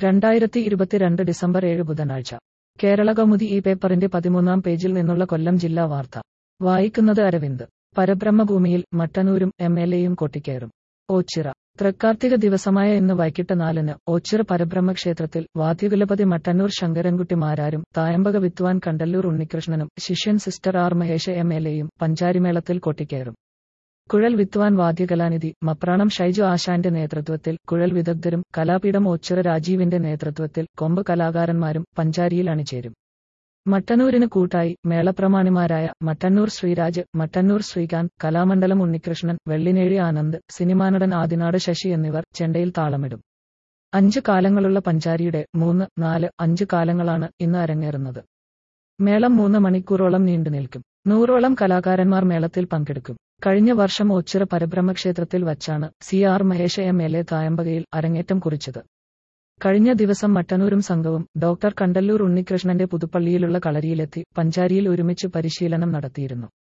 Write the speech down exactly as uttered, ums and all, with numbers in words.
രണ്ടായിരത്തി ഇരുപത്തിരണ്ട് ഡിസംബർ ഏഴ് ബുധനാഴ്ച കേരളകൗമുദി ഈ പേപ്പറിന്റെ പതിമൂന്നാം പേജിൽ നിന്നുള്ള കൊല്ലം ജില്ലാ വാർത്ത വായിക്കുന്നത് അരവിന്ദ്. പരബ്രഹ്മഭൂമിയിൽ മട്ടന്നൂരും എം എൽ എയും കൊട്ടിക്കയറും. ഓച്ചിറ. തൃക്കാർത്തിക ദിവസമായ ഇന്ന് വൈകിട്ട് നാലിന് ഓച്ചിറ പരബ്രഹ്മക്ഷേത്രത്തിൽ വാദ്യകുലപതി മട്ടന്നൂർ ശങ്കരൻകുട്ടി മാരാരും തായമ്പക വിദ്വാൻ കണ്ടല്ലൂർ ഉണ്ണികൃഷ്ണനും ശിഷ്യൻ sister R Mahesh M L എയും പഞ്ചാരിമേളത്തിൽ കൊട്ടിക്കയറും. കുഴൽ വിദ്വാൻ വാദ്യകലാനിധി മപ്രാണം ഷൈജു ആശാന്റെ നേതൃത്വത്തിൽ കുഴൽ വിദഗ്ധരും കലാപീഠം ഓച്ചിറ രാജീവിന്റെ നേതൃത്വത്തിൽ കൊമ്പ് കലാകാരന്മാരും പഞ്ചാരിയിൽ അണിചേരും. മട്ടന്നൂരിന് കൂട്ടായി മേളപ്രമാണിമാരായ മട്ടന്നൂർ ശ്രീരാജ്, മട്ടന്നൂർ ശ്രീകാന്ത്, കലാമണ്ഡലം ഉണ്ണികൃഷ്ണൻ, വെള്ളിനേഴി ആനന്ദ്, സിനിമാനടൻ ആദിനാട് ശശി എന്നിവർ ചെണ്ടയിൽ താളമിടും. അഞ്ച് കാലങ്ങളുള്ള പഞ്ചാരിയുടെ മൂന്ന്, നാല്, അഞ്ച് കാലങ്ങളാണ് ഇന്ന് അരങ്ങേറുന്നത്. മേളം മൂന്ന് മണിക്കൂറോളം നീണ്ടുനിൽക്കും. നൂറോളം കലാകാരന്മാർ മേളത്തിൽ പങ്കെടുക്കും. കഴിഞ്ഞ വർഷം ഓച്ചിറ പരബ്രഹ്മക്ഷേത്രത്തിൽ വച്ചാണ് C R Mahesh M L A തായമ്പകയിൽ അരങ്ങേറ്റം കുറിച്ചത്. കഴിഞ്ഞ ദിവസം മട്ടന്നൂരും സംഘവും ഡോക്ടർ കണ്ടല്ലൂർ ഉണ്ണികൃഷ്ണന്റെ പുതുപ്പള്ളിയിലുള്ള കളരിയിലെത്തി പഞ്ചാരിയിൽ ഒരുമിച്ച് പരിശീലനം നടത്തിയിരുന്നു.